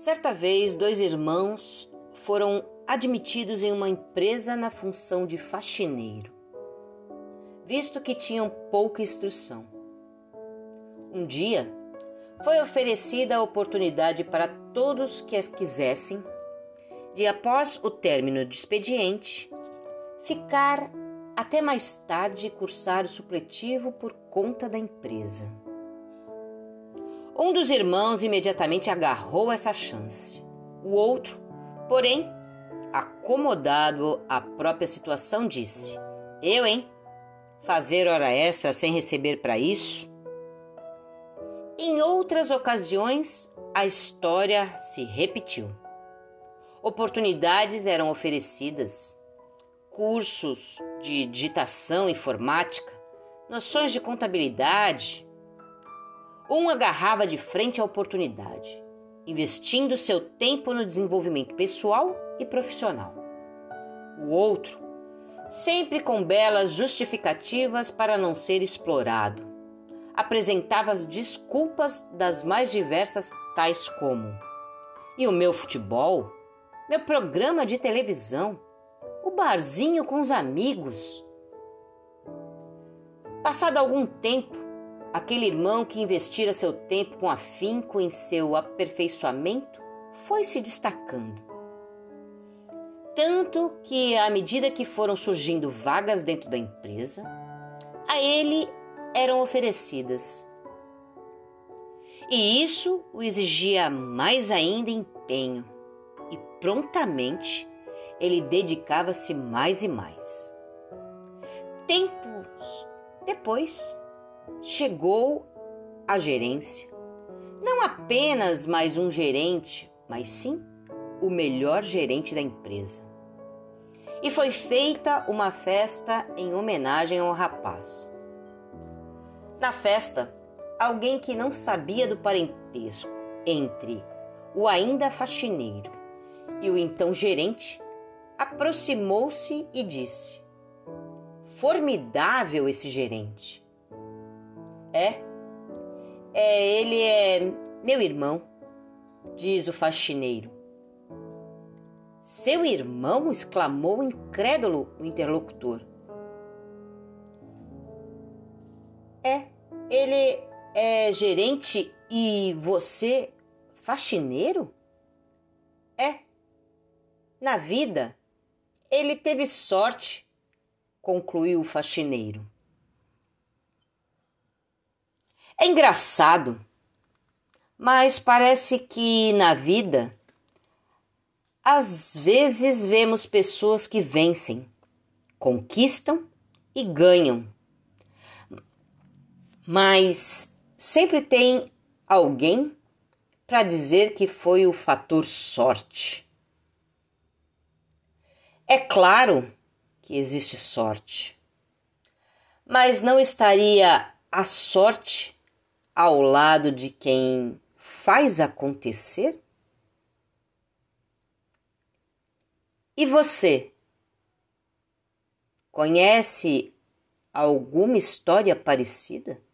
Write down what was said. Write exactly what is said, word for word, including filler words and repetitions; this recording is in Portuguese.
Certa vez, dois irmãos foram admitidos em uma empresa na função de faxineiro, visto que tinham pouca instrução. Um dia, foi oferecida a oportunidade para todos que as quisessem de, após o término do expediente, ficar até mais tarde e cursar o supletivo por conta da empresa. Um dos irmãos imediatamente agarrou essa chance. O outro, porém, acomodado à própria situação, disse: Eu, hein? Fazer hora extra sem receber para isso? Em outras ocasiões, a história se repetiu. Oportunidades eram oferecidas, cursos de digitação informática, noções de contabilidade. Um agarrava de frente à oportunidade, investindo seu tempo no desenvolvimento pessoal e profissional. O outro, sempre com belas justificativas para não ser explorado, apresentava as desculpas das mais diversas, tais como: e o meu futebol, meu programa de televisão, o barzinho com os amigos. Passado algum tempo, aquele irmão que investira seu tempo com afinco em seu aperfeiçoamento foi se destacando. Tanto que, à medida que foram surgindo vagas dentro da empresa, a ele eram oferecidas. E isso o exigia mais ainda empenho, e prontamente ele dedicava-se mais e mais. Tempos depois, chegou a gerência. Não apenas mais um gerente, mas sim o melhor gerente da empresa. E foi feita uma festa em homenagem ao rapaz. Na festa, alguém que não sabia do parentesco entre o ainda faxineiro e o então gerente aproximou-se e disse: Formidável esse gerente. É, é, ele é meu irmão, diz o faxineiro. Seu irmão? Exclamou incrédulo o interlocutor. É, ele é gerente e você faxineiro? É, na vida ele teve sorte, concluiu o faxineiro. É engraçado, mas parece que na vida, às vezes vemos pessoas que vencem, conquistam e ganham. Mas sempre tem alguém para dizer que foi o fator sorte. É claro que existe sorte, mas não estaria a sorte ao lado de quem faz acontecer? E você? Conhece alguma história parecida?